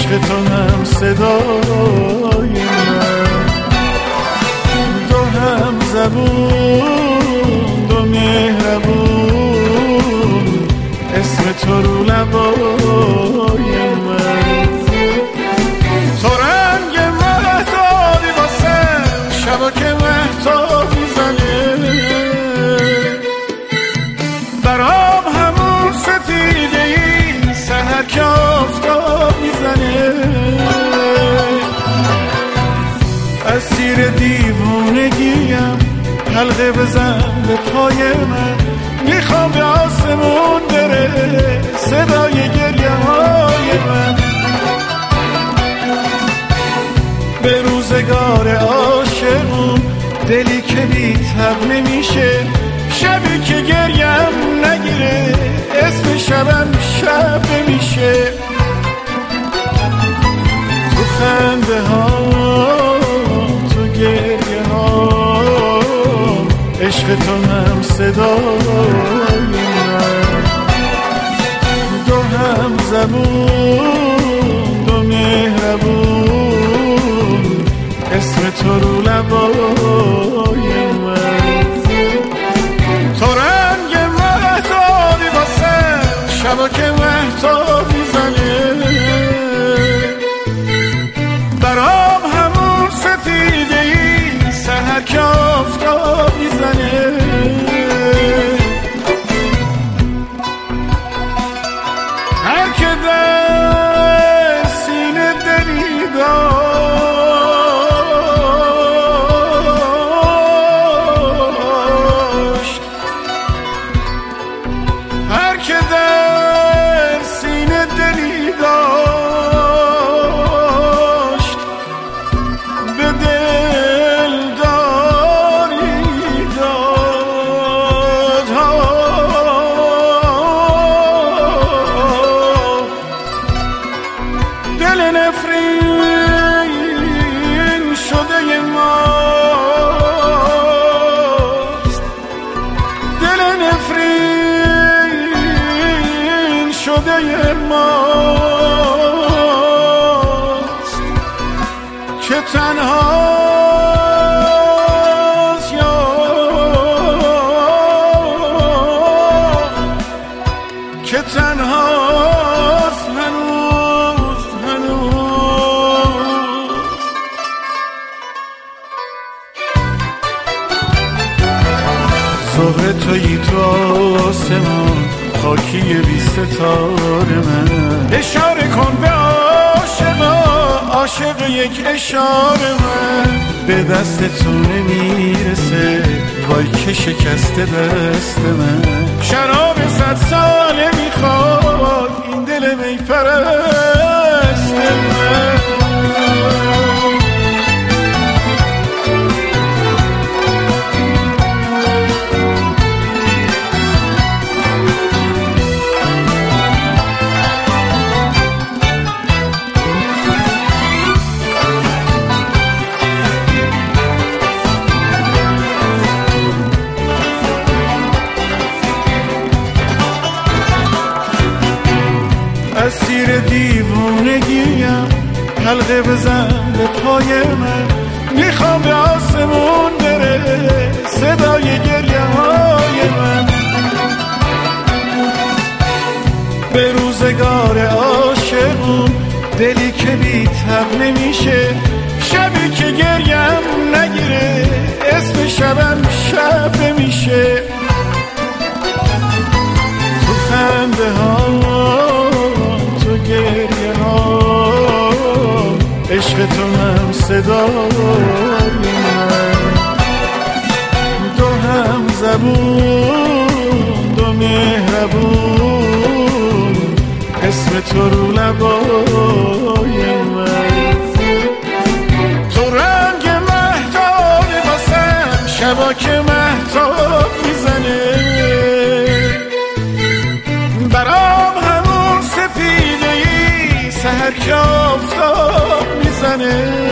عشق تو هم صدای من، دو هم زبون دو مهربون، اسم تو رو لبای من. تو رنگ مهتابی واسه شبا که مهتاب میزنه، برام همون سفیده ای سحر که آفتاب میزنه. اسیر دیوونگیم حلقه بزن به پای من، میخوام به آسمون بره صدای گریه های من. به روزگار عاشقون دلی که بی تب نمیشه، شبی که گریم نگیره اسم شبم شب نمیشه. تو خنده ها تو گریه ها عشق تو هم صدای من، دو هم زبون دو مهربون، اسم تو رو لبای من. تو رنگ مهتابی واسه شبا که مهتاب میزنه، برام همون سفیده ای سحر که آفتاب میزنه. هر که در سینه دلی داشت، هر که در سینه دلی داشت، به دل داری داد. دل نفرین شده ماست، دل نفرین شده ماست، که تنهاست یا که تنهاست هنوز زهره تویی تو آسمان، خاکی بی ستاره من. اشاره کن به عاشقا، عاشق یک اشاره من. به دست تو نمیرسه وای که شکسته دست من. شراب 100 ساله میخواد این دل میپرست من. اسیر دیوونگیم حلقه بزن به پای من، میخوام به آسمون بره صدای گریه های من. به روزگار عاشقون دلی که بی تب نمیشه، شبی که گریم نگیره اسم شبم شب نمیشه. تو خنده ها تو گریه ها عشق تو هم صدای من، دو هم زبون دو مهربون، اسم تو رو لبای من. تو رنگ مهتابی واسم شبا که مهتاب میزنه، برام همون سفیده ای سحر که آفتاب میزنه.